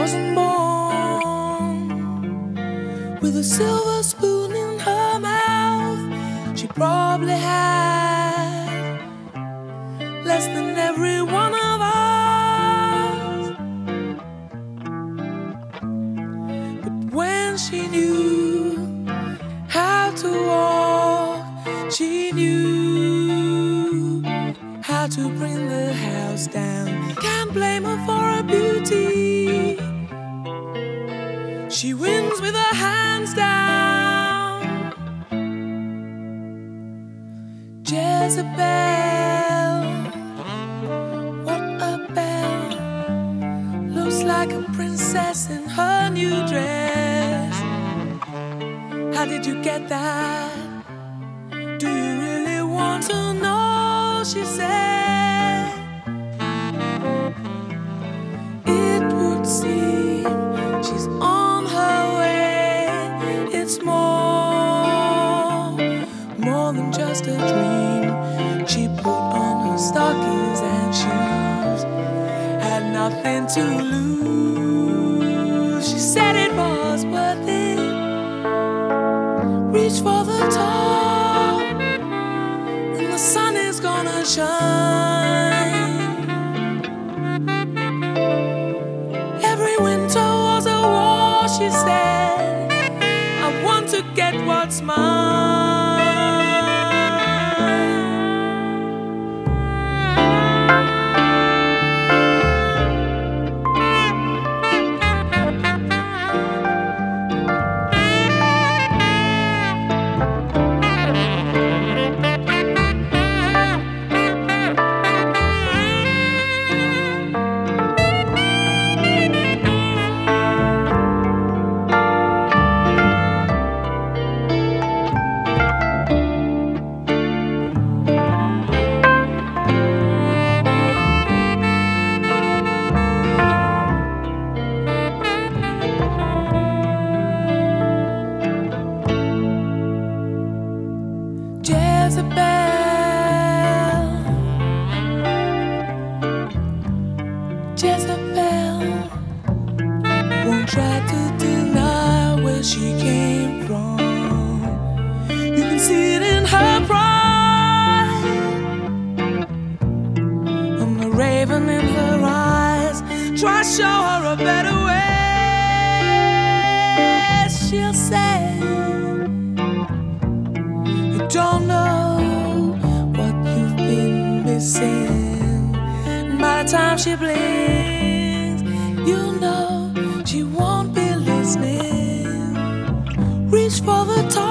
wasn't born with a silver spoon in her mouth. She probably had less than every one of us. But when she knew how to walk, she knew how to bring the house down. Can't blame her for her beauty. She wins with her hands down. Jezebel, what a belle. Looks like a princess in her new dress. How did you get that? Do you really want to know? She said. It would seem she's on her way. It's more than just a dream. She put on her stockings and shoes, had nothing to lose. She said it was worth it. Reach for the top, and the sun is gonna shine. Every winter was a war, she said. I want to get what's mine. Jezebel won't try to deny where she came from. You can see it in her pride, and the raven in her eyes. Try to show her a better way. She'll say, you don't know what you've been missing. By the time she blinks, you know she won't be listening. Reach for the top.